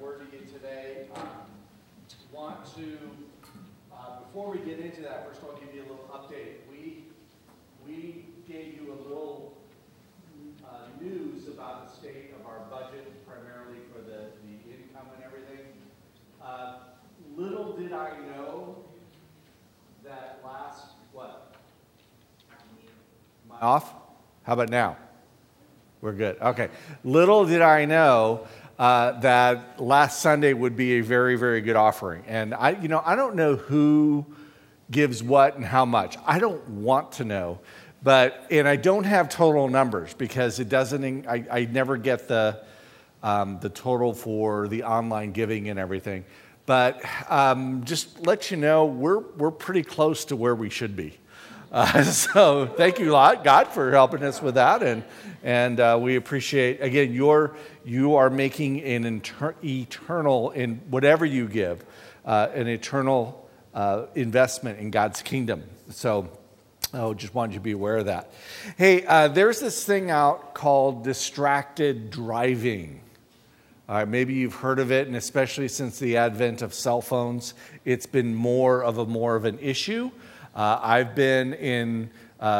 word to you today. Want to, before we get into that, first I'll give you a little update. We gave you a little news about the state of our budget, primarily for the income and everything. Little did I know that last, what? Am I off? How about now? We're good. Okay. Little did I know that last Sunday would be a very, very good offering. And I don't know who gives what and how much. I don't want to know. And I don't have total numbers because it doesn't. I never get the total for the online giving and everything. But just let you know, we're pretty close to where we should be. So thank you a lot, God, for helping us with that, and we appreciate, again, you are making an eternal, in whatever you give, an eternal investment in God's kingdom. So just wanted you to be aware of that. Hey, there's this thing out called distracted driving. Maybe you've heard of it, and especially since the advent of cell phones, it's been more of an issue. I've been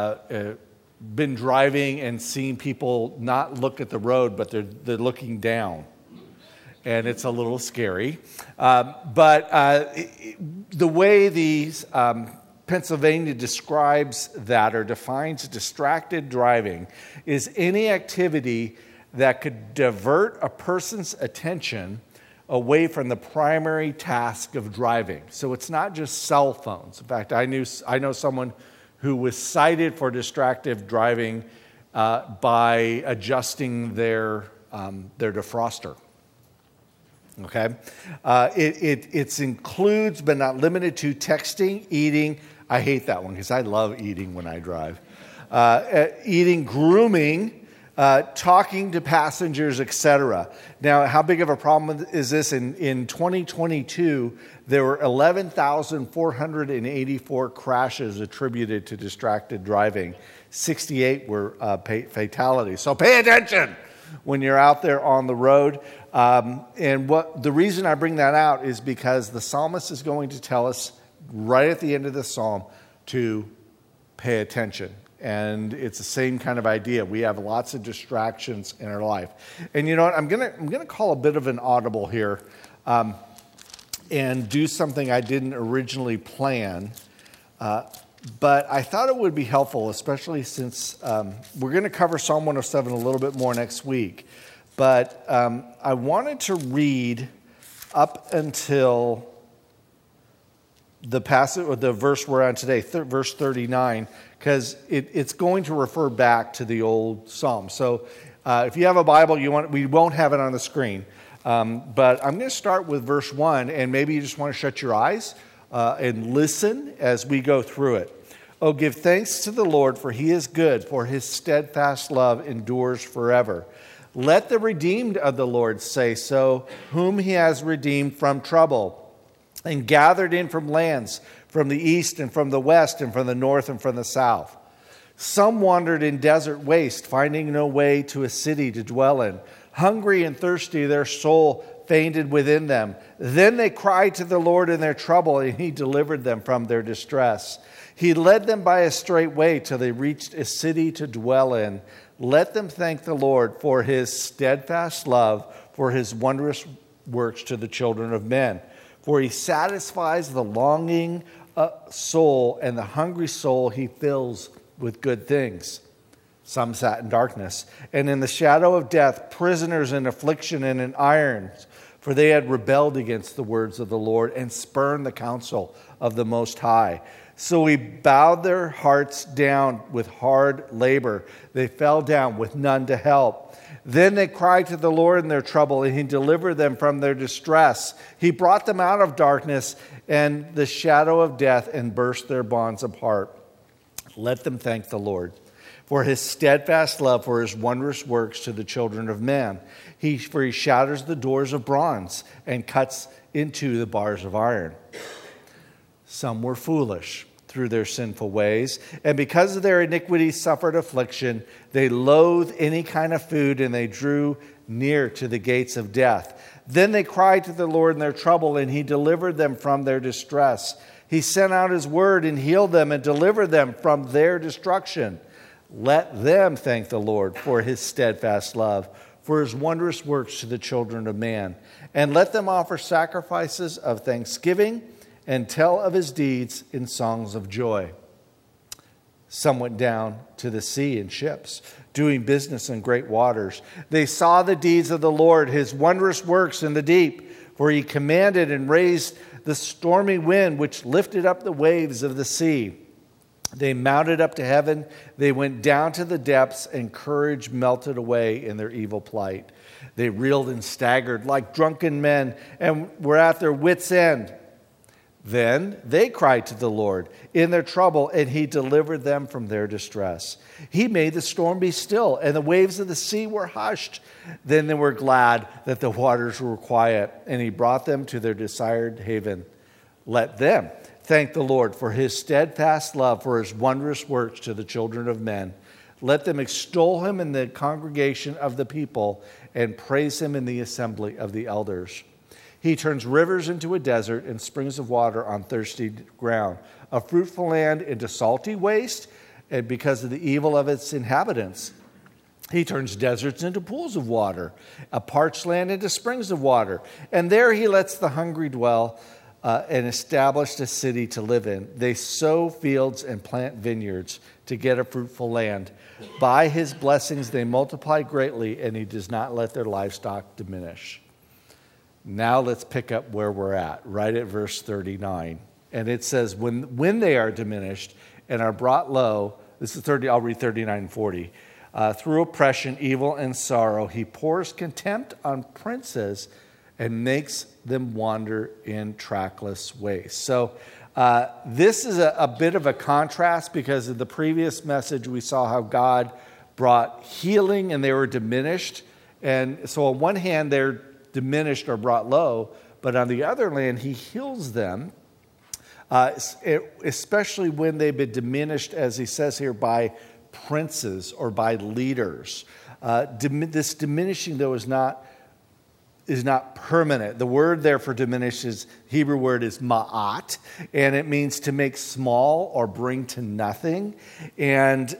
driving and seen people not look at the road, but they're looking down, and it's a little scary. But the way these Pennsylvania describes that or defines distracted driving is any activity that could divert a person's attention away from the primary task of driving. So it's not just cell phones. In fact, I know someone who was cited for distracted driving by adjusting their defroster. Okay, it includes but not limited to texting, eating. I hate that one because I love eating when I drive. Eating, grooming. Talking to passengers, etc. Now, how big of a problem is this? In 2022, there were 11,484 crashes attributed to distracted driving. 68 were fatalities. So pay attention when you're out there on the road. And the reason I bring that out is because the psalmist is going to tell us right at the end of the psalm to pay attention. And it's the same kind of idea. We have lots of distractions in our life. And you know what? I'm gonna call a bit of an audible here and do something I didn't originally plan. But I thought it would be helpful, especially since we're going to cover Psalm 107 a little bit more next week. But I wanted to read up until the passage, or the verse we're on today, verse 39, because it's going to refer back to the old psalm. So if you have a Bible, we won't have it on the screen. But I'm going to start with verse 1, and maybe you just want to shut your eyes and listen as we go through it. Oh, give thanks to the Lord, for he is good, for his steadfast love endures forever. Let the redeemed of the Lord say so, whom he has redeemed from trouble, and gathered in from lands, from the east and from the west and from the north and from the south. Some wandered in desert waste, finding no way to a city to dwell in. Hungry and thirsty, their soul fainted within them. Then they cried to the Lord in their trouble, and he delivered them from their distress. He led them by a straight way till they reached a city to dwell in. Let them thank the Lord for his steadfast love, for his wondrous works to the children of men. For he satisfies the longing soul, and the hungry soul he fills with good things. Some sat in darkness, and in the shadow of death, prisoners in affliction and in irons, for they had rebelled against the words of the Lord and spurned the counsel of the Most High. So he bowed their hearts down with hard labor. They fell down with none to help. Then they cried to the Lord in their trouble, and he delivered them from their distress. He brought them out of darkness and the shadow of death and burst their bonds apart. Let them thank the Lord for his steadfast love, for his wondrous works to the children of man. For he shatters the doors of bronze and cuts into the bars of iron. Some were foolish through their sinful ways, and because of their iniquity suffered affliction. They loathed any kind of food, and they drew near to the gates of death. Then they cried to the Lord in their trouble, and he delivered them from their distress. He sent out his word and healed them and delivered them from their destruction. Let them thank the Lord for his steadfast love, for his wondrous works to the children of man. And let them offer sacrifices of thanksgiving and tell of his deeds in songs of joy. Some went down to the sea in ships, doing business in great waters. They saw the deeds of the Lord, his wondrous works in the deep, for he commanded and raised the stormy wind, which lifted up the waves of the sea. They mounted up to heaven. They went down to the depths, and courage melted away in their evil plight. They reeled and staggered like drunken men and were at their wits' end. Then they cried to the Lord in their trouble, and he delivered them from their distress. He made the storm be still, and the waves of the sea were hushed. Then they were glad that the waters were quiet, and he brought them to their desired haven. Let them thank the Lord for his steadfast love, for his wondrous works to the children of men. Let them extol him in the congregation of the people and praise him in the assembly of the elders. He turns rivers into a desert and springs of water on thirsty ground, a fruitful land into salty waste, and because of the evil of its inhabitants. He turns deserts into pools of water, a parched land into springs of water. And there he lets the hungry dwell and established a city to live in. They sow fields and plant vineyards to get a fruitful land. By his blessings they multiply greatly, and he does not let their livestock diminish. Now let's pick up where we're at, right at verse 39. And it says, when they are diminished and are brought low, this is 30, I'll read 39 and 40. Through oppression, evil, and sorrow, he pours contempt on princes and makes them wander in trackless ways. So this is a bit of a contrast, because in the previous message we saw how God brought healing and they were diminished. And so on one hand, they're diminished or brought low, but on the other hand, he heals them, especially when they've been diminished, as he says here, by princes or by leaders. This diminishing, though, is not permanent. The word there for diminish is, Hebrew word is ma'at, and it means to make small or bring to nothing. And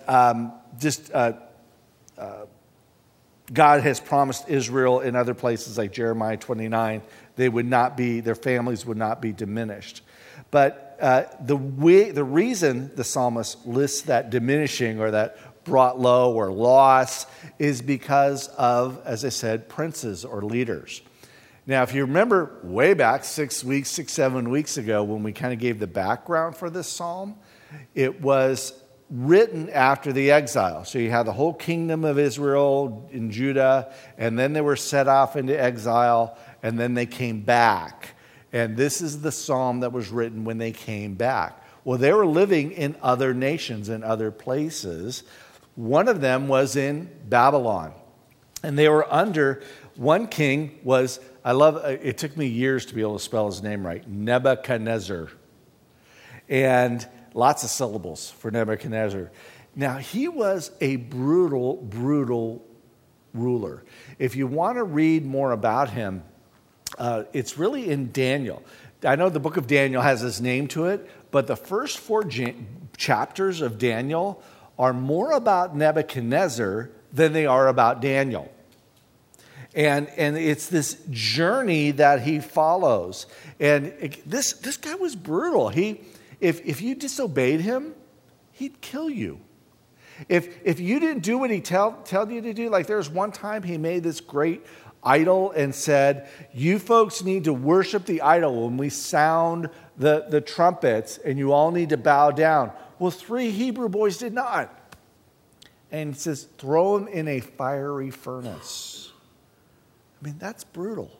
God has promised Israel in other places like Jeremiah 29, their families would not be diminished. But the reason the psalmist lists that diminishing or that brought low or loss is because of, as I said, princes or leaders. Now, if you remember way back 7 weeks ago, when we kind of gave the background for this psalm, it was written after the exile. So you had the whole kingdom of Israel in Judah, and then they were set off into exile, and then they came back. And this is the psalm that was written when they came back. Well, they were living in other nations and other places. One of them was in Babylon. And they were under, one king was, it took me years to be able to spell his name right, Nebuchadnezzar. And lots of syllables for Nebuchadnezzar. Now, he was a brutal, brutal ruler. If you want to read more about him, it's really in Daniel. I know the book of Daniel has his name to it, but the first 4 chapters of Daniel are more about Nebuchadnezzar than they are about Daniel. And it's this journey that he follows. And this guy was brutal. If you disobeyed him, he'd kill you. If you didn't do what he tell you to do, like there's one time he made this great idol and said, you folks need to worship the idol when we sound the trumpets, and you all need to bow down. Well, 3 Hebrew boys did not. And it says, throw them in a fiery furnace. I mean, that's brutal.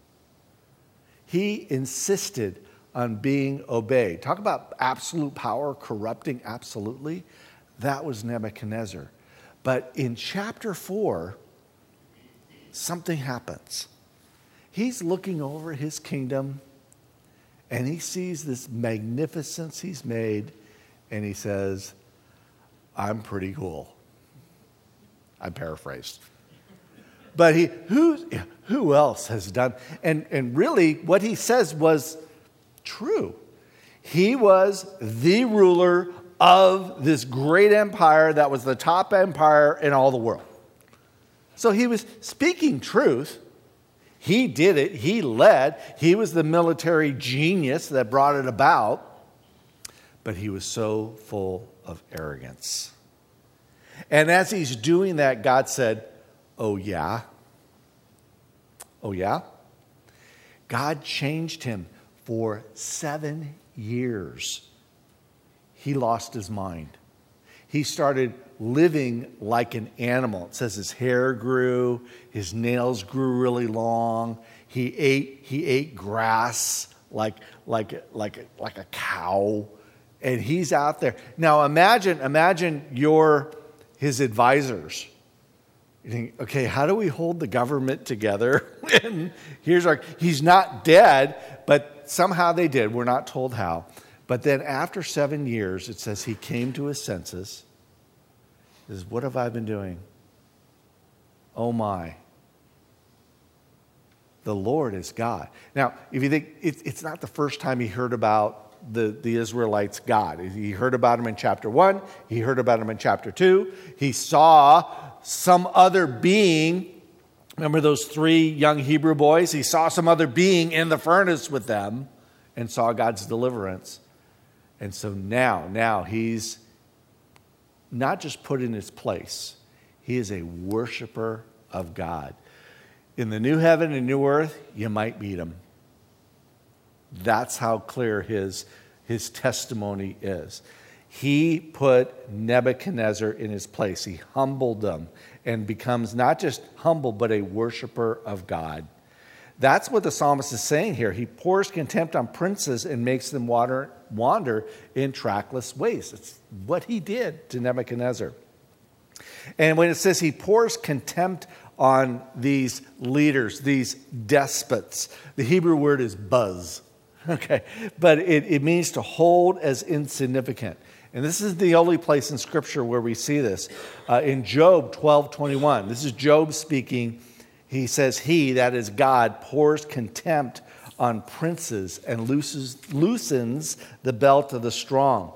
He insisted on being obeyed. Talk about absolute power corrupting absolutely. That was Nebuchadnezzar. But in chapter 4, something happens. He's looking over his kingdom, and he sees this magnificence he's made, and he says, I'm pretty cool. I paraphrased. But who else has done? And really, what he says was true. He was the ruler of this great empire that was the top empire in all the world. So he was speaking truth. He did it. He led. He was the military genius that brought it about. But he was so full of arrogance. And as he's doing that, God said, "Oh, yeah? Oh, yeah?" God changed him for 7 years. He lost his mind. He started living like an animal. It says his hair grew, his nails grew really long. He ate grass like a cow, and he's out there. Now imagine you're his advisors. You think, okay, how do we hold the government together? And he's not dead, but somehow they did. We're not told how. But then after 7 years, it says he came to his senses. He says, "What have I been doing? Oh my. The Lord is God." Now, if you think, it's not the first time he heard about the Israelites' God. He heard about him in chapter 1. He heard about him in chapter 2. He saw some other being. Remember those 3 young Hebrew boys? He saw some other being in the furnace with them and saw God's deliverance. And so now he's not just put in his place. He is a worshiper of God. In the new heaven and new earth, you might meet him. That's how clear his testimony is. He put Nebuchadnezzar in his place. He humbled him and becomes not just humble, but a worshiper of God. That's what the psalmist is saying here. He pours contempt on princes and makes them wander in trackless ways. It's what he did to Nebuchadnezzar. And when it says he pours contempt on these leaders, these despots, the Hebrew word is buzz. Okay, but it means to hold as insignificant. And this is the only place in Scripture where we see this. In Job 12:21, this is Job speaking. He says, "He," that is God, "pours contempt on princes and loosens the belt of the strong."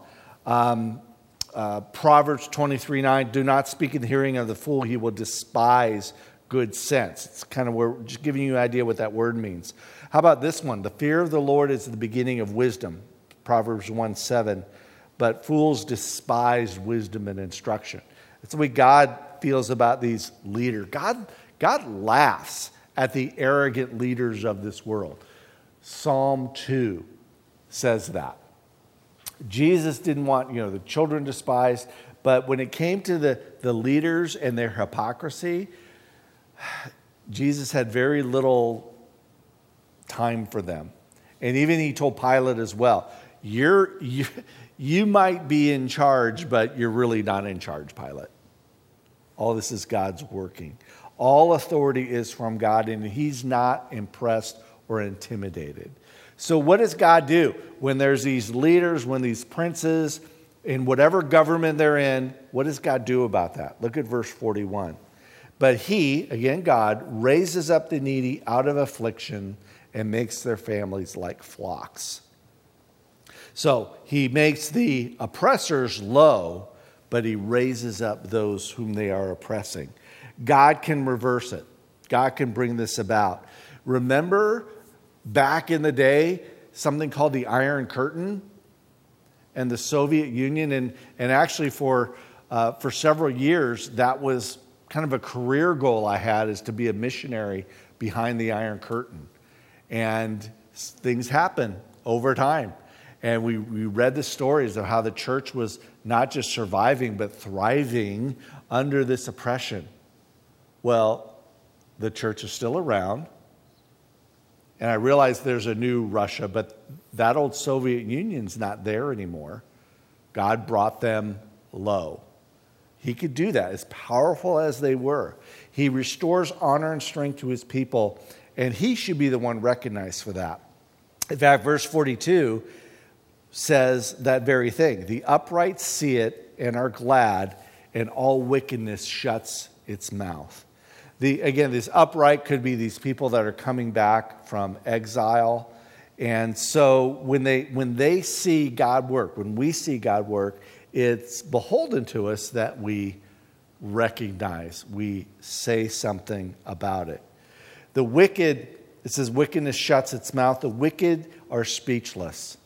Proverbs 23:9, "Do not speak in the hearing of the fool, he will despise good sense." It's kind of where just giving you an idea what that word means. How about this one? "The fear of the Lord is the beginning of wisdom." Proverbs 1:7. "But fools despise wisdom and instruction." That's the way God feels about these leaders. God laughs at the arrogant leaders of this world. Psalm 2 says that. Jesus didn't want, the children despised, but when it came to the leaders and their hypocrisy, Jesus had very little time for them. And even he told Pilate as well, you might be in charge, but you're really not in charge, Pilate. All this is God's working. All authority is from God, and he's not impressed or intimidated. So what does God do when there's these leaders, when these princes, in whatever government they're in? What does God do about that? Look at verse 41. "But he," again God, "raises up the needy out of affliction and makes their families like flocks." So he makes the oppressors low, but he raises up those whom they are oppressing. God can reverse it. God can bring this about. Remember back in the day, something called the Iron Curtain and the Soviet Union, and actually for several years, that was kind of a career goal I had, is to be a missionary behind the Iron Curtain. And things happen over time. And we read the stories of how the church was not just surviving, but thriving under this oppression. Well, the church is still around. And I realize there's a new Russia, but that old Soviet Union's not there anymore. God brought them low. He could do that, as powerful as they were. He restores honor and strength to his people, and he should be the one recognized for that. In fact, verse 42 says that very thing. "The upright see it and are glad, and all wickedness shuts its mouth." This upright could be these people that are coming back from exile. And so when they see God work, when we see God work, it's beholden to us that we recognize, we say something about it. The wicked, it says wickedness shuts its mouth. The wicked are speechless.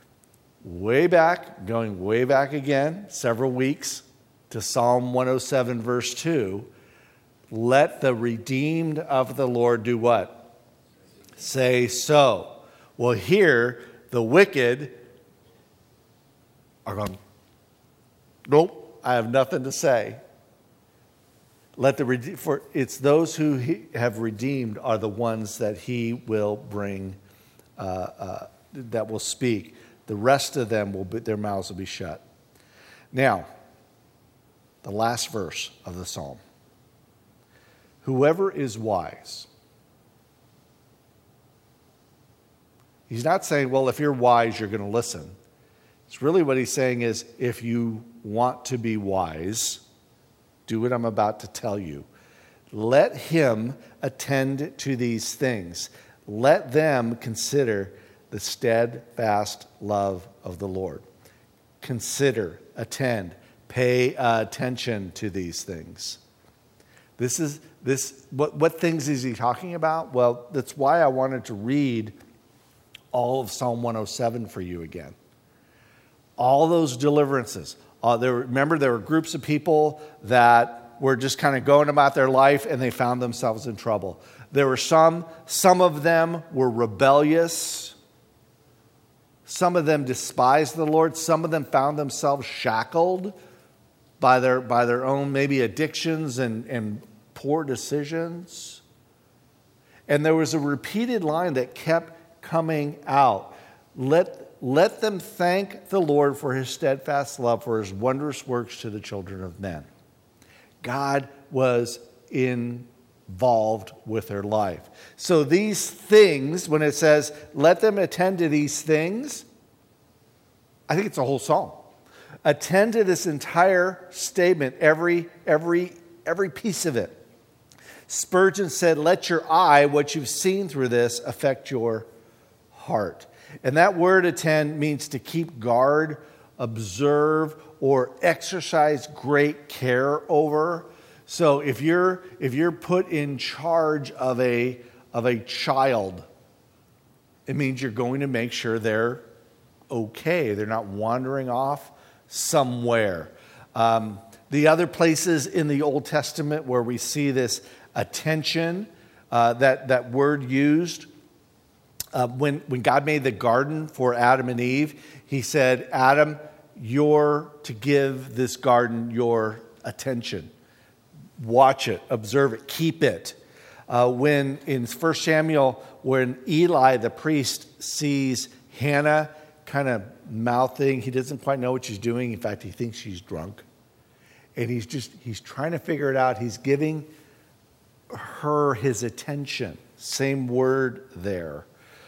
Going way back again, several weeks, to Psalm 107 verse 2, let the redeemed of the Lord do what? Say so. Well, here, the wicked are going, nope, I have nothing to say. For it's those who have redeemed are the ones that he will bring, that will speak. The rest of them, their mouths will be shut. Now, the last verse of the psalm. Whoever is wise. He's not saying, well, if you're wise, you're going to listen. It's really what he's saying is, if you want to be wise, do what I'm about to tell you. Let him attend to these things. Let them consider the steadfast love of the Lord. Consider, attend, pay attention to these things. What things is he talking about? Well, that's why I wanted to read all of Psalm 107 for you again. All those deliverances. Remember, there were groups of people that were just kind of going about their life and they found themselves in trouble. There were some of them were rebellious. Some of them despised the Lord. Some of them found themselves shackled by their own maybe addictions and poor decisions. And there was a repeated line that kept coming out. Let them thank the Lord for his steadfast love, for his wondrous works to the children of men. God was involved with their life. So these things, when it says, let them attend to these things, I think it's a whole psalm. Attend to this entire statement, every piece of it. Spurgeon said, let your eye, what you've seen through this, affect your heart. And that word attend means to keep guard, observe, or exercise great care over. So if you're put in charge of a child, it means you're going to make sure they're okay. They're not wandering off somewhere. The other places in the Old Testament where we see this attention, that word used, when God made the garden for Adam and Eve, he said, Adam, you're to give this garden your attention. Watch it, observe it, keep it. When in 1 Samuel, when Eli the priest sees Hannah kind of mouthing, he doesn't quite know what she's doing. In fact, he thinks she's drunk. And he's trying to figure it out. He's giving her his attention. Same word there.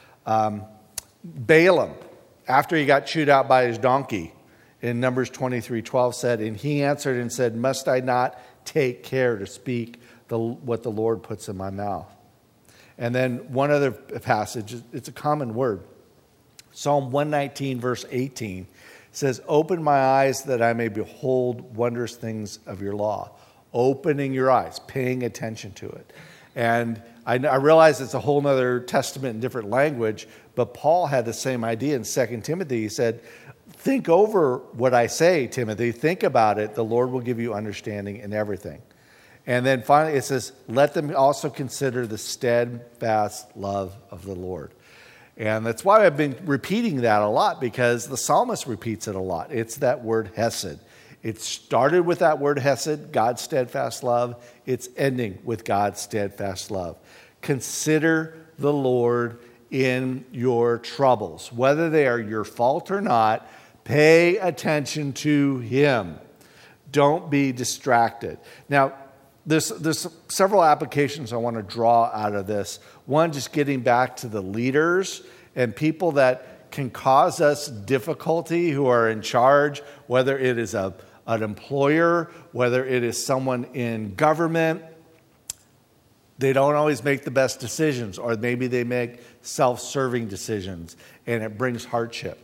Balaam, after he got chewed out by his donkey, in Numbers 23:12 said, and he answered and said, must I not take care to speak what the Lord puts in my mouth? And then one other passage, it's a common word. Psalm 119 verse 18 says, open my eyes that I may behold wondrous things of your law. Opening your eyes, paying attention to it. And I realize it's a whole other testament in different language, but Paul had the same idea in 2 Timothy. He said, think over what I say, Timothy. Think about it. The Lord will give you understanding in everything. And then finally it says, let them also consider the steadfast love of the Lord. And that's why I've been repeating that a lot, because the psalmist repeats it a lot. It's that word hesed. It started with that word hesed, God's steadfast love. It's ending with God's steadfast love. Consider the Lord in your troubles. Whether they are your fault or not, pay attention to him. Don't be distracted. Now, there's several applications I want to draw out of this. One, just getting back to the leaders and people that can cause us difficulty who are in charge, whether it is an employer, whether it is someone in government. They don't always make the best decisions, or maybe they make self-serving decisions, and it brings hardship.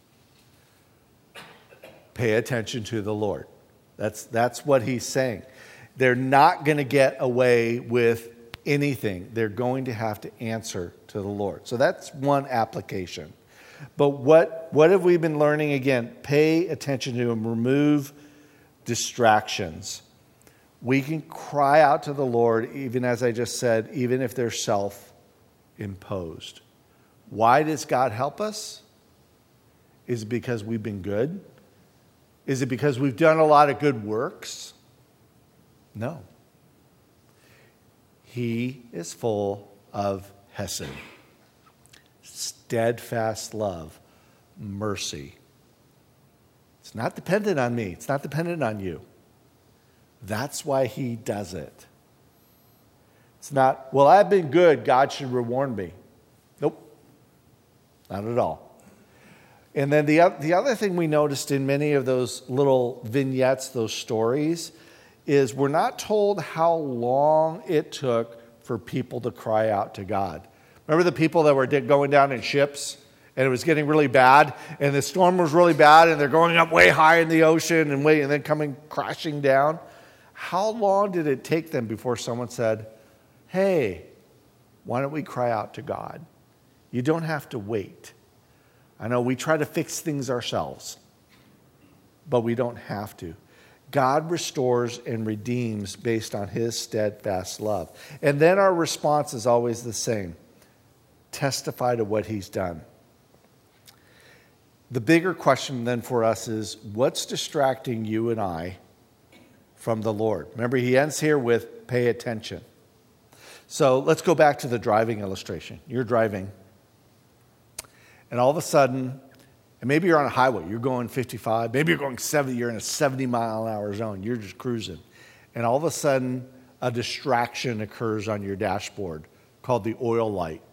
Pay attention to the Lord. That's what he's saying. They're not going to get away with anything. They're going to have to answer to the Lord. So that's one application. But what have we been learning? Again, pay attention to him. Remove distractions. We can cry out to the Lord, even as I just said, even if they're self-imposed. Why does God help us? Is it because we've been good? Is it because we've done a lot of good works? No. He is full of hesed, steadfast love, mercy. It's not dependent on me. It's not dependent on you. That's why he does it. It's not, well, I've been good, God should reward me. Nope. Not at all. And then the other thing we noticed in many of those little vignettes, those stories, is we're not told how long it took for people to cry out to God. Remember the people that were going down in ships and it was getting really bad and the storm was really bad and they're going up way high in the ocean and then coming crashing down? How long did it take them before someone said, hey, why don't we cry out to God? You don't have to wait. I know we try to fix things ourselves, but we don't have to. God restores and redeems based on his steadfast love. And then our response is always the same. Testify to what he's done. The bigger question then for us is, what's distracting you and I from the Lord? Remember, he ends here with pay attention. So let's go back to the driving illustration. You're driving. And all of a sudden, and maybe you're on a highway, you're going 55, maybe you're going 70, you're in a 70-mile-an-hour zone, you're just cruising. And all of a sudden, a distraction occurs on your dashboard called the oil light.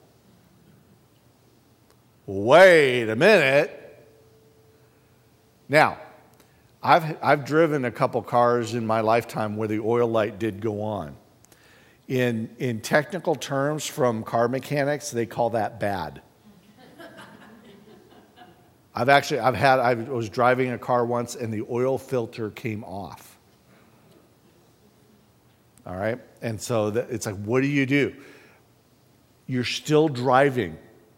Wait a minute. Now, I've driven a couple cars in my lifetime where the oil light did go on. In technical terms from car mechanics, they call that bad. I was driving a car once and the oil filter came off. All right? And so it's like, what do? You're still driving.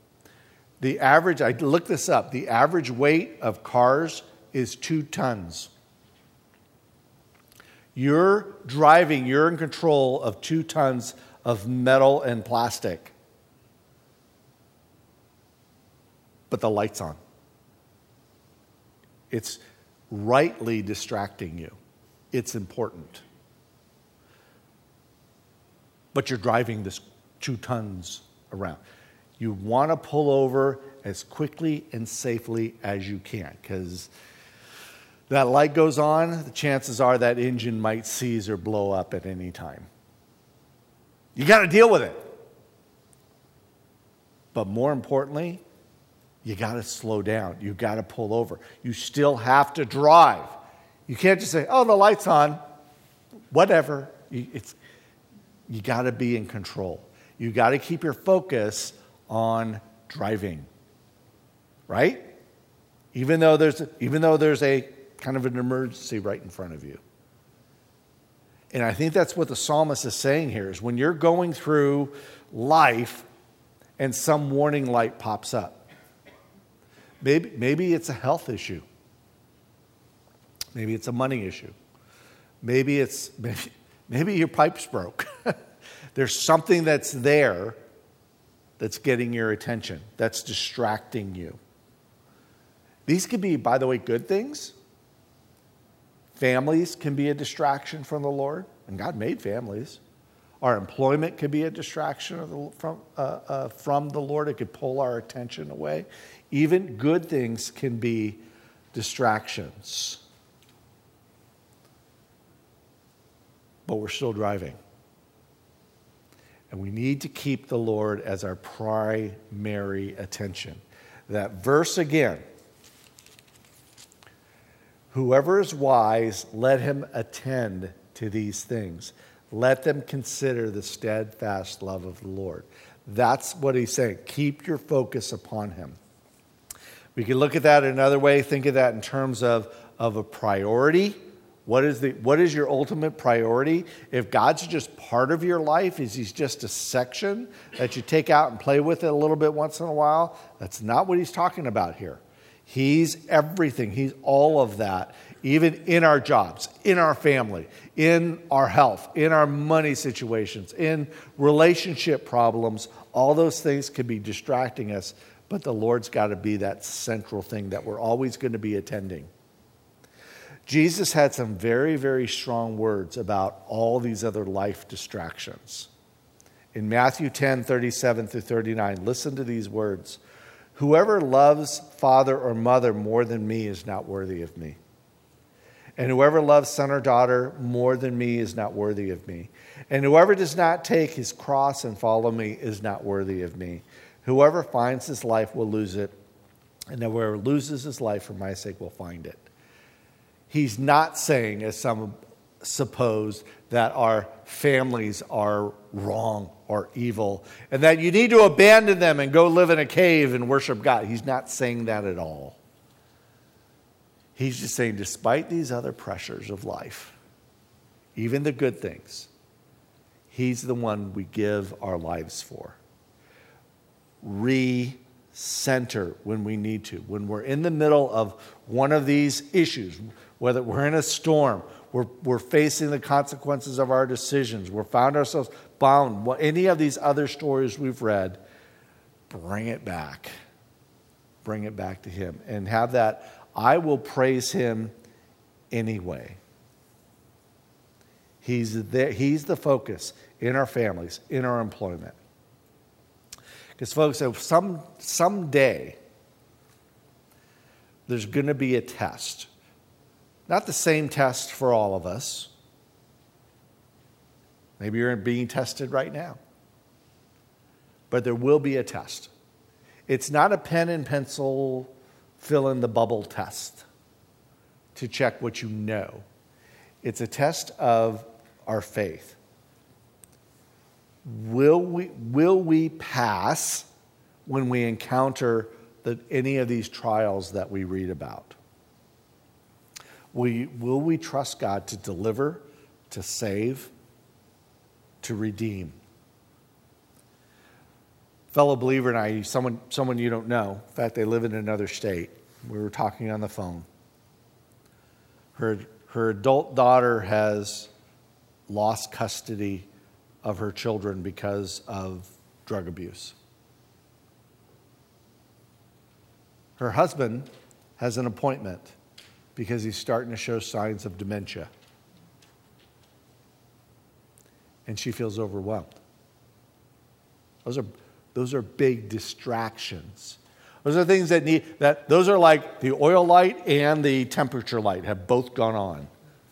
I looked this up, the average weight of cars is 2 tons. You're driving, you're in control of 2 tons of metal and plastic. But the light's on. It's rightly distracting you. It's important. But you're driving this 2 tons around. You want to pull over as quickly and safely as you can, because that light goes on, the chances are that engine might seize or blow up at any time. You got to deal with it. But more importantly, you got to slow down. You got to pull over. You still have to drive. You can't just say, oh, the light's on. Whatever. You got to be in control. You got to keep your focus on driving. Right? Even though there's a kind of an emergency right in front of you. And I think that's what the psalmist is saying here, is when you're going through life and some warning light pops up. Maybe it's a health issue. Maybe it's a money issue. Maybe your pipe's broke. There's something that's there that's getting your attention, that's distracting you. These could be, by the way, good things. Families can be a distraction from the Lord, and God made families. Our employment could be a distraction from the Lord. It could pull our attention away. Even good things can be distractions. But we're still driving. And we need to keep the Lord as our primary attention. That verse again, whoever is wise, let him attend to these things. Let them consider the steadfast love of the Lord. That's what he's saying. Keep your focus upon him. We can look at that another way. Think of that in terms of a priority. What is your ultimate priority? If God's just part of your life, is he's just a section that you take out and play with it a little bit once in a while? That's not what he's talking about here. He's everything. He's all of that, even in our jobs, in our family, in our health, in our money situations, in relationship problems. All those things can be distracting us, but the Lord's got to be that central thing that we're always going to be attending. Jesus had some very, very strong words about all these other life distractions. In Matthew 10:37-39, listen to these words. Whoever loves father or mother more than me is not worthy of me. And whoever loves son or daughter more than me is not worthy of me. And whoever does not take his cross and follow me is not worthy of me. Whoever finds his life will lose it, and whoever loses his life for my sake will find it. He's not saying, as some suppose, that our families are wrong or evil and that you need to abandon them and go live in a cave and worship God. He's not saying that at all. He's just saying, despite these other pressures of life, even the good things, he's the one we give our lives for. Recenter when we need to. When we're in the middle of one of these issues, whether we're in a storm, we're facing the consequences of our decisions, we're found ourselves bound, any of these other stories we've read, bring it back. Bring it back to him. And have that, I will praise him anyway. He's there, he's the focus in our families, in our employment. Because folks, someday there's going to be a test. Not the same test for all of us. Maybe you're being tested right now. But there will be a test. It's not a pen and pencil fill in the bubble test to check what you know. It's a test of our faith. Will we pass when we encounter any of these trials that we read about? Will we trust God to deliver, to save, to redeem? Fellow believer and I, someone you don't know, in fact, they live in another state. We were talking on the phone. Her adult daughter has lost custody of her children because of drug abuse. Her husband has an appointment because he's starting to show signs of dementia. And she feels overwhelmed. Those are big distractions. Those are things those are like the oil light and the temperature light have both gone on.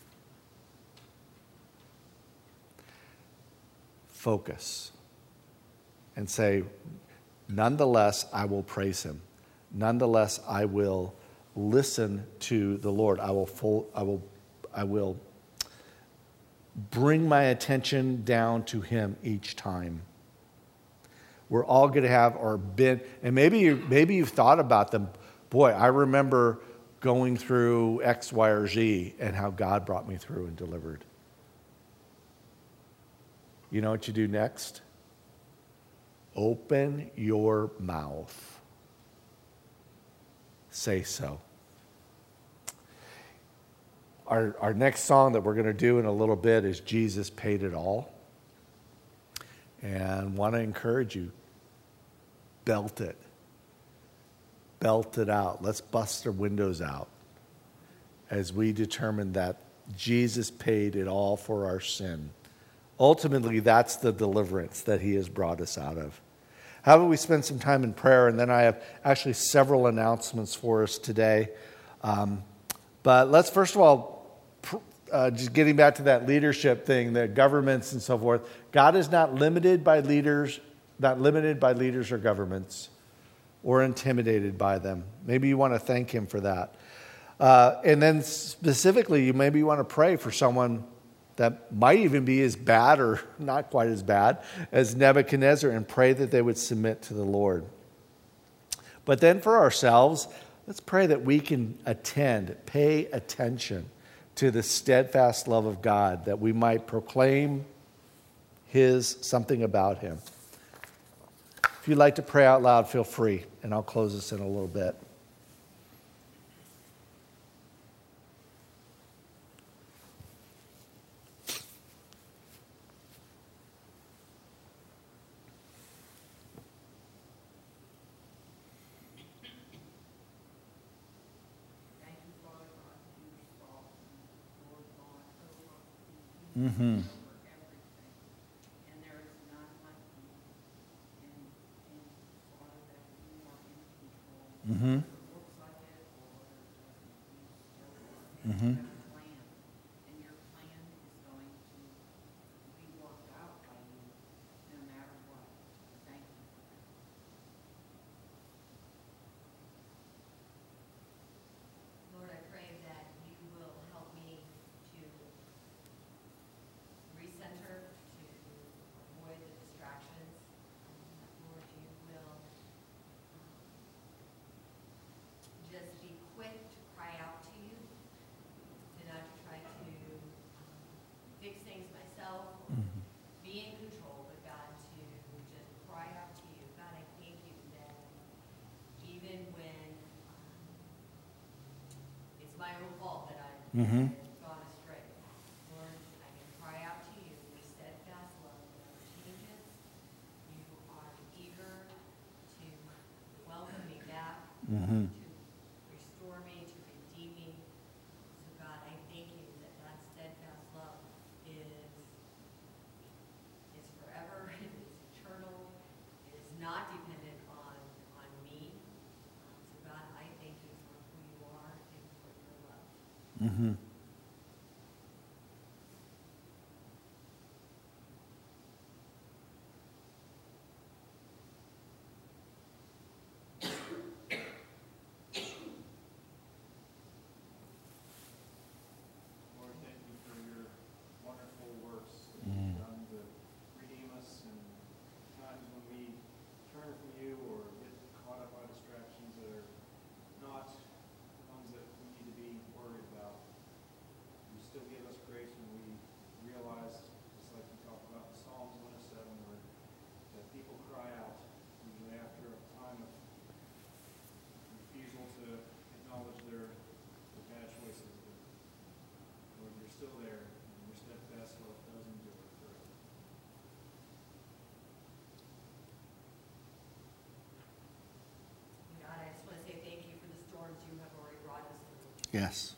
Focus and say, nonetheless, I will praise him. Nonetheless, I will listen to the Lord. I will bring my attention down to him each time. We're all going to have or been, and maybe you've thought about them. Boy, I remember going through X, Y, or Z and how God brought me through and delivered. You know what you do next? Open your mouth. Say so. Our next song that we're going to do in a little bit is Jesus Paid It All. And want to encourage you, belt it. Belt it out. Let's bust our windows out as we determine that Jesus paid it all for our sin. Ultimately, that's the deliverance that he has brought us out of. How about we spend some time in prayer, and then I have actually several announcements for us today. But let's first of all, just getting back to that leadership thing, the governments and so forth. God is not limited by leaders or governments, or intimidated by them. Maybe you want to thank him for that. And then specifically, maybe you want to pray for someone that might even be as bad or not quite as bad as Nebuchadnezzar, and pray that they would submit to the Lord. But then for ourselves, let's pray that we can pay attention to the steadfast love of God, that we might proclaim something about him. If you'd like to pray out loud, feel free, and I'll close this in a little bit. Mm-hmm. Mm-hmm. Mm-hmm. Mm-hmm. Gone astray. Lord, I can cry out to you. Your steadfast love never changes. You are eager to welcome me back, Mm-hmm. to restore me, to redeem me. So God, I thank you that that steadfast love is forever, it is eternal, it is not dependent on me. So God, I thank you for who you are and for your love. Mm-hmm. Lord, thank you for your wonderful works that you've done to redeem us in times when we turn from you or get caught up by distractions that are not ones that we need to be worried about. You still give us grace when we realize, just like you talked about in Psalms 107, where that people cry out, usually after a time of refusal to acknowledge their bad choices. Lord, you're still there, and your steadfast love does endure forever. God, I just want to say thank you for the storms you have already brought us through. Yes.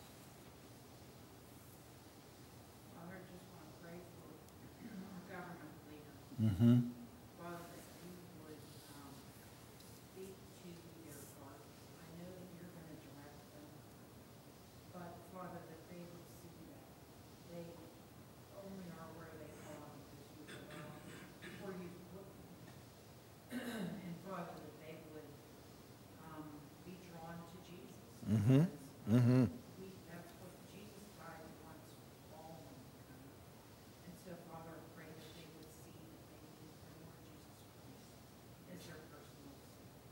Father, I just want to pray for our government leaders. Mm-hmm. Father, that you would speak to their hearts. I know that you're going to direct them, but Father, that they would see that they only are where they are because you are where you put them. And Father, that they would be drawn to Jesus. Mm-hmm. Mm-hmm. That's what Jesus died once for all mankind. And so, Father, I pray that they would see that they need the Lord Jesus Christ as their personal Savior.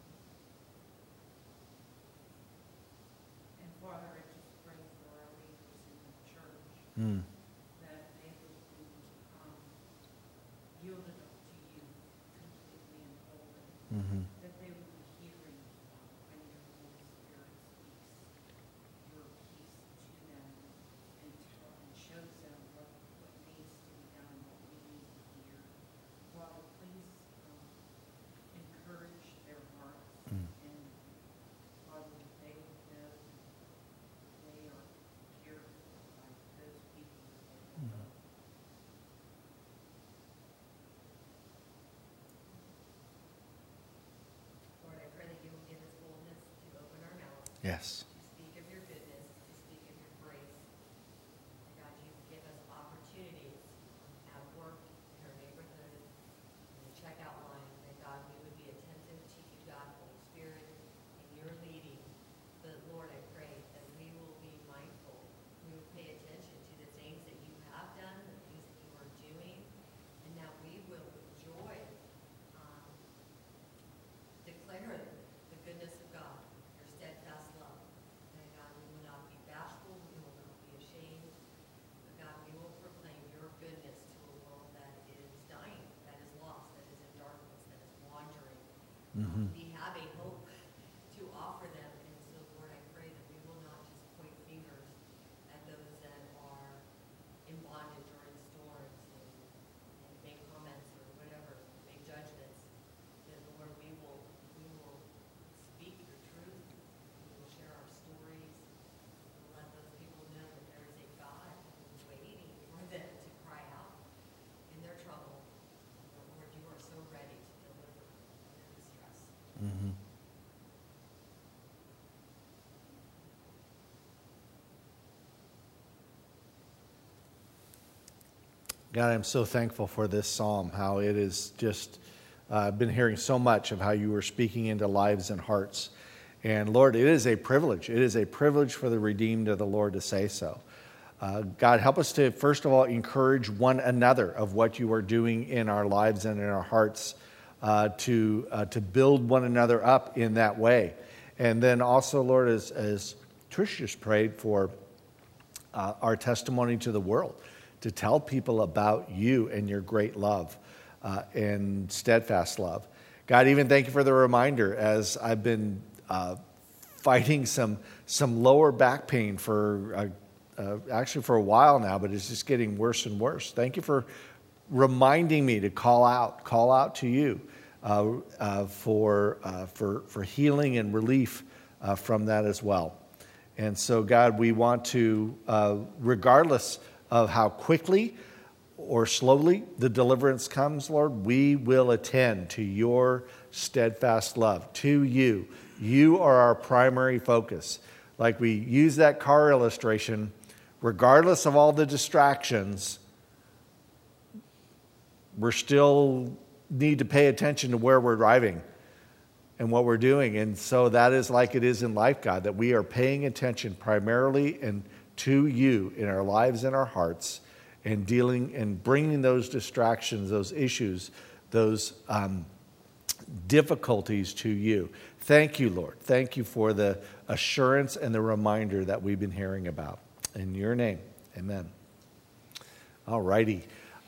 And Father, I just pray for our leaders in the church Mm. that they would be yielded up to you completely and wholly. Mm-hmm. That they would be hearing when your Holy Spirit speaks your peace to them and shows them what needs to be done, what we need to hear. Father, please encourage their hearts and Father, that they would know that they are cared for by those people that they love. Lord, I pray that you will give us boldness to open our mouths, Yes. to speak of your goodness, to speak of your grace. And God, you give us opportunities at work, in our neighborhood, in the checkout line, that God, we would be attentive to you, God, Holy Spirit, in your leading. But Lord, I pray that we will be mindful, we will pay attention to the things that you have done God, I'm so thankful for this psalm, how it is just, I've been hearing so much of how you were speaking into lives and hearts. And Lord, it is a privilege. It is a privilege for the redeemed of the Lord to say so. God, help us to, first of all, encourage one another of what you are doing in our lives and in our hearts to build one another up in that way. And then also, Lord, as Trish just prayed for our testimony to the world, to tell people about you and your great love and steadfast love. God, even thank you for the reminder as I've been fighting some lower back pain for actually for a while now, but it's just getting worse and worse. Thank you for reminding me to call out to you for healing and relief from that as well. And so, God, we want to, regardless of how quickly or slowly the deliverance comes, Lord, we will attend to your steadfast love, to you. You are our primary focus. Like we use that car illustration, regardless of all the distractions, we're still need to pay attention to where we're driving and what we're doing. And so that is like it is in life, God, that we are paying attention primarily and to you in our lives and our hearts, and dealing and bringing those distractions, those issues, those difficulties to you. Thank you, Lord. Thank you for the assurance and the reminder that we've been hearing about. In your name, amen. All righty.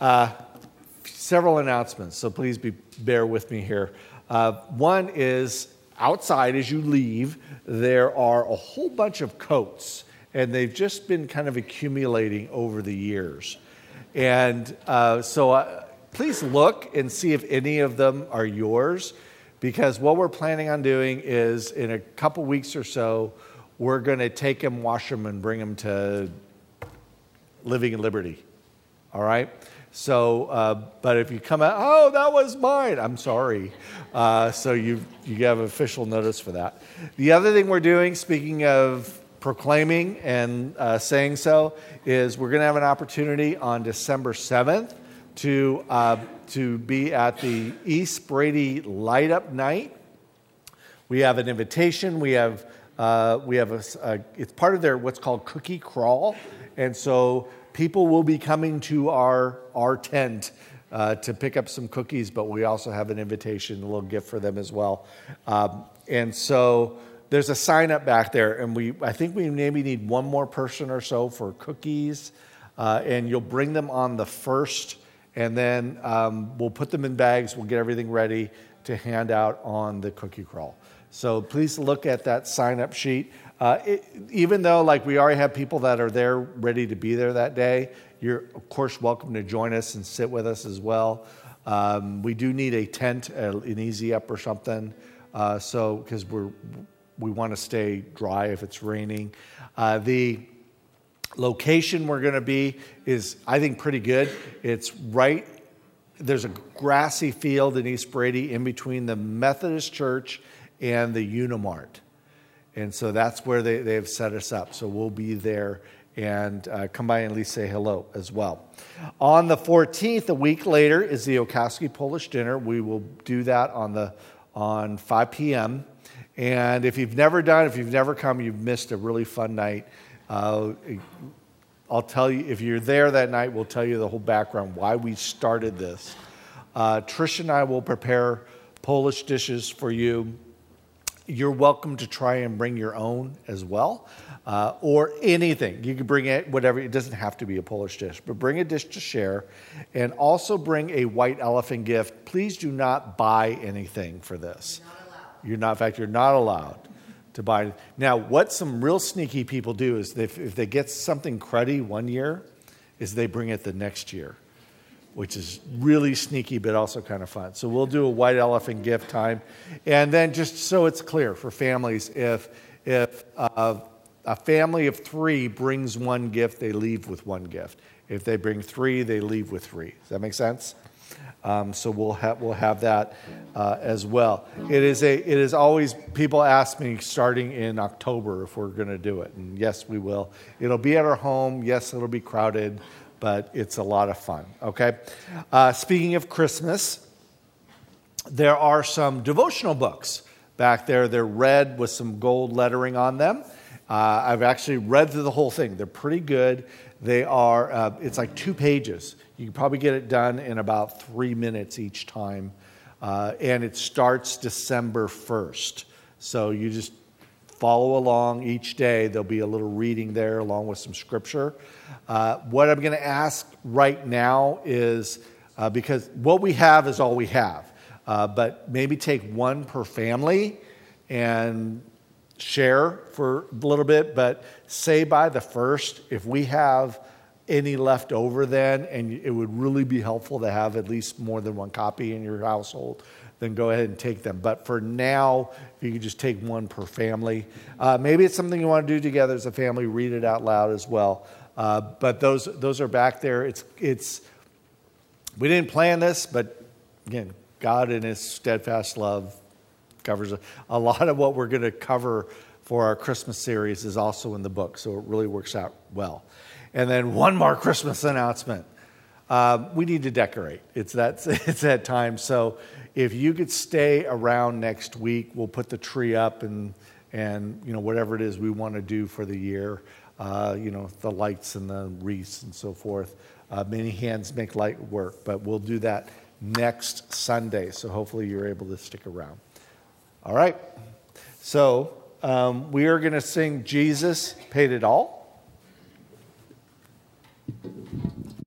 Several announcements, so please bear with me here. One is outside as you leave, there are a whole bunch of coats, and they've just been kind of accumulating over the years. And so please look and see if any of them are yours, because what we're planning on doing is in a couple weeks or so, we're going to take them, wash them, and bring them to Living in Liberty. All right? So, but if you come out, oh, that was mine, I'm sorry. So you have official notice for that. The other thing we're doing, speaking of proclaiming and saying so, is we're going to have an opportunity on December 7th to be at the East Brady Light Up Night. We have an invitation. We have it's part of their what's called Cookie Crawl, and so people will be coming to our tent to pick up some cookies, but we also have an invitation, a little gift for them as well. And so there's a sign up back there, and I think we maybe need one more person or so for cookies, and you'll bring them on the 1st, and then we'll put them in bags. We'll get everything ready to hand out on the Cookie Crawl. So please look at that sign up sheet. Even though like we already have people that are there ready to be there that day, you're of course welcome to join us and sit with us as well. We do need a tent, an easy up or something, so because we want to stay dry if it's raining. The location we're going to be is, I think, pretty good. It's right, there's a grassy field in East Brady in between the Methodist Church and the Unimart. And so that's where they've set us up. So we'll be there, and come by and at least say hello as well. On the 14th, a week later, is the Okowski Polish dinner. We will do that on 5 p.m. And if you've never come, you've missed a really fun night. I'll tell you, if you're there that night, we'll tell you the whole background, why we started this. Trish and I will prepare Polish dishes for you. You're welcome to try and bring your own as well, or anything. You can bring it, whatever. It doesn't have to be a Polish dish, but bring a dish to share, and also bring a white elephant gift. Please do not buy anything for this. You're not allowed to buy. Now, what some real sneaky people do is if they get something cruddy one year, is they bring it the next year, which is really sneaky, but also kind of fun. So we'll do a white elephant gift time. And then just so it's clear for families, if a family of 3 brings one gift, they leave with one gift. If they bring 3, they leave with 3. Does that make sense? So we'll have that as well. It is always, people ask me starting in October if we're going to do it. And yes, we will. It'll be at our home. Yes, it'll be crowded. but it's a lot of fun, okay? Speaking of Christmas, there are some devotional books back there. They're red with some gold lettering on them. I've actually read through the whole thing. They're pretty good. They are, it's like 2 pages. You can probably get it done in about 3 minutes each time. And it starts December 1st. So you just follow along each day. There'll be a little reading there along with some scripture. What I'm going to ask right now is, because what we have is all we have, but maybe take one per family and share for a little bit, but say by the 1st, if we have any left over then, and it would really be helpful to have at least more than one copy in your household, then go ahead and take them. But for now, if you could just take one per family. Maybe it's something you want to do together as a family, read it out loud as well. But those are back there. It's we didn't plan this, but again, God in his steadfast love covers a lot of what we're going to cover for our Christmas series is also in the book, so it really works out well. And then one more Christmas announcement. We need to decorate. It's that time. So if you could stay around next week, we'll put the tree up and whatever it is we want to do for the year. The lights and the wreaths and so forth. Many hands make light work, but we'll do that next Sunday. So hopefully you're able to stick around. All right. So we are going to sing Jesus Paid It All.